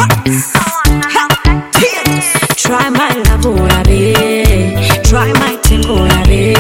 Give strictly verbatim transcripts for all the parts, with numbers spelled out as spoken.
Try my love, oh, la be. Try my thing, oh, la be.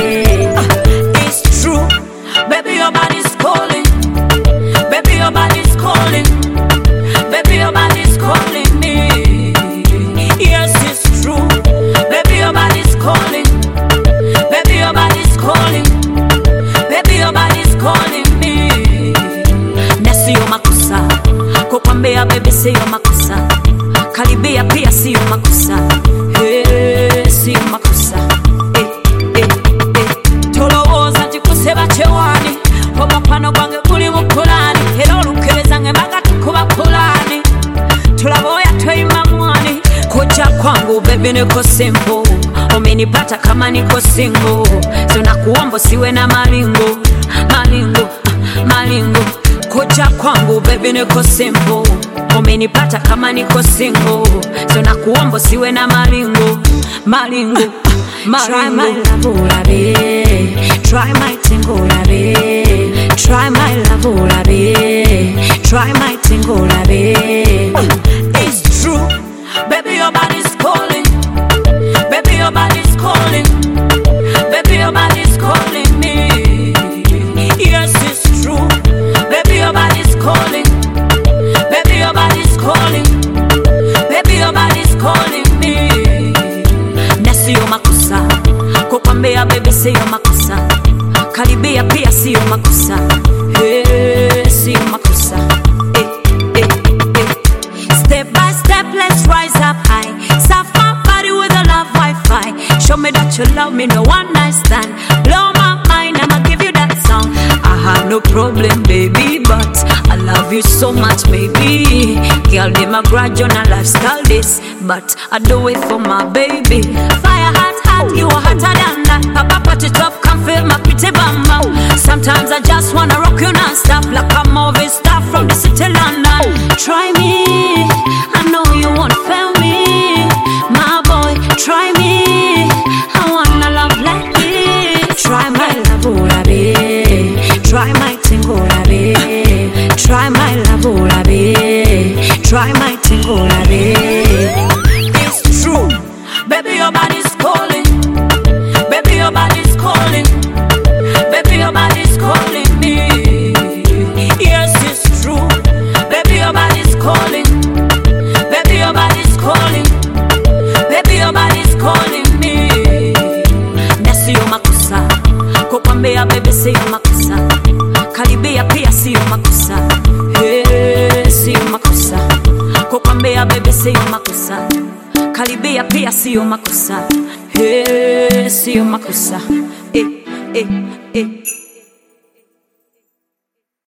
It's true, baby, your body's calling. Baby, your body's calling. Baby, your body's calling me. Yes, it's true, baby, your body's calling. Baby, your body's calling. Baby, your body's calling me. Nasi yo makosa, kukwambia baby si yo makosa. Karibia pia si yo makosa. Hey, si yo makosa. Eh, eh, eh. Tolowoza jikuseba chewani. Omupano gwange guli mukulani. Era olukebeza ngembaga tukuba kulani. Tulaboya toyima mwani. Kuja kwangu baby niko simple. Umenipata kama niko single. So nakuomba siwe na malingo. Malingo, malingo. Kuja kwangu baby niko simple. Umenipata kama niko single. So nakuomba siwe na malingo. Malingo, malingo. Try my love, oh, la be. Try my thing, oh, la be. Try my love, oh, la be. Try my thing, oh, la be. It's true, baby, your body's calling. Baby, your body's calling. Baby, your body's calling me. Yes, it's true, baby, your body's calling. Baby, your body's calling. Baby, your body's calling me. Nasi yo makosa, kukwambia baby si yo makosa. Karibia pia si yo makosa. Hey, si yo makosa. Eh, eh, eh. Step by step, let's rise up high. Surf my body with a love Wi-Fi. Show me that you love me, no one night stand. Blow my mind, I'ma give you that song. I have no problem, baby, but I love you so much, baby. Girl, they my grudge on a lifestyle this, but I do it for my baby. Fire hot, hot, you are hotter than that. Papa put it up, come feel my pretty bum. Sometimes I just wanna rock you non-stop, like a movie star from the city London. Try me, I know you won't fail me. My boy, try me, I wanna love like this. Try my love, oh, la be. Try my thing, oh, la be. Try my love, oh, la be. Try my thing, oh, la be. It's true, baby, your body's calling. Baby, your body's calling. Baby, your body's calling me. Yes, it's true, baby, your body's calling. Baby, your body's calling. Baby, your body's calling me. Nasi yo makosa, kukwambia baby si yo makosa. Karibia pia si yo makosa. Hey, si yo makosa, kukwambia baby si yo makosa. Karibia pia si yo makosa. Hey, si yo makosa. Eh, eh, eh.